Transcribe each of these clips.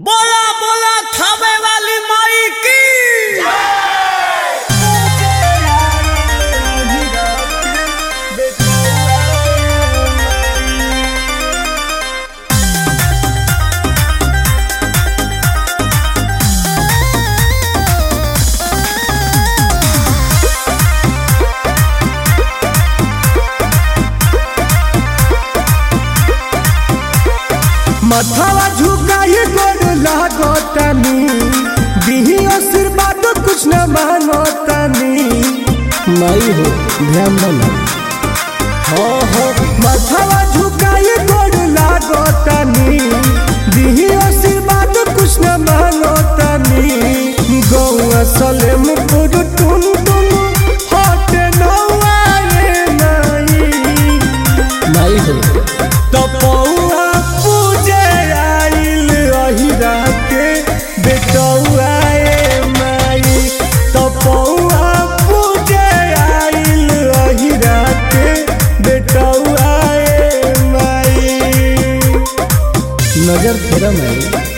बोला बोला थावे वाली माई की मथवा झुकाई गोड़ लागतानी दिही आशीर्वाद कुछ न मानतानी माई हो ध्यान देना हो मथवा झुकाई गोड़ लागतानी दिही आशीर्वाद कुछ न मानतानी गौआ सलेमपुर टुन टुन हटे नौआ रे माई हो तपौआ नजर फेरा मैं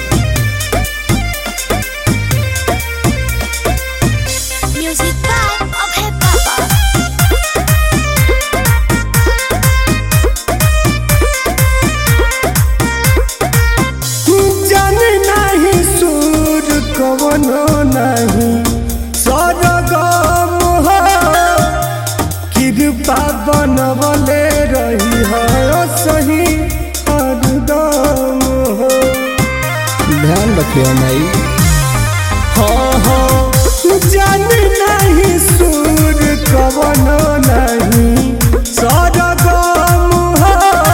Music by Abhay Baba. जाने नहीं सुर कवनो नहीं सरगम हो कृपा बनवले रही है सही हरदम हो ध्यान रखियो माई हाँ जाने नहीं सुर कवनो नहीं सरगम हो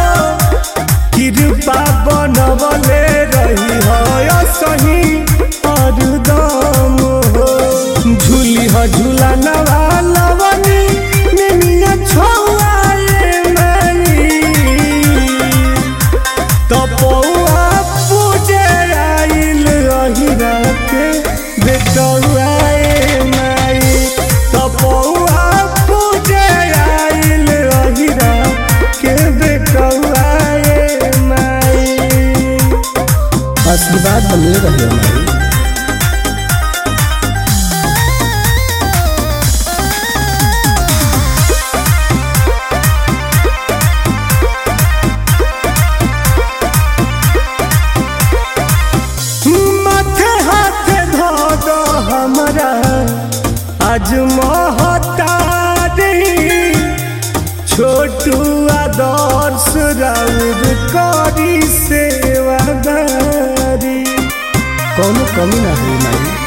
कृपा बनवले रही है सही हरदम हो झूली हो झूला नवालवनी निमिया छुआए माई तपौआ पूजे आइल अहिरा के बेटौआए माई तपौआ पूजे आइल अहिरा के बेटौआए माई आशीर्वाद बने रहे माई हमरा आज महतारी छोटू आदर्श राउर करी सेवादारी कौनो कमी ना हुई माई।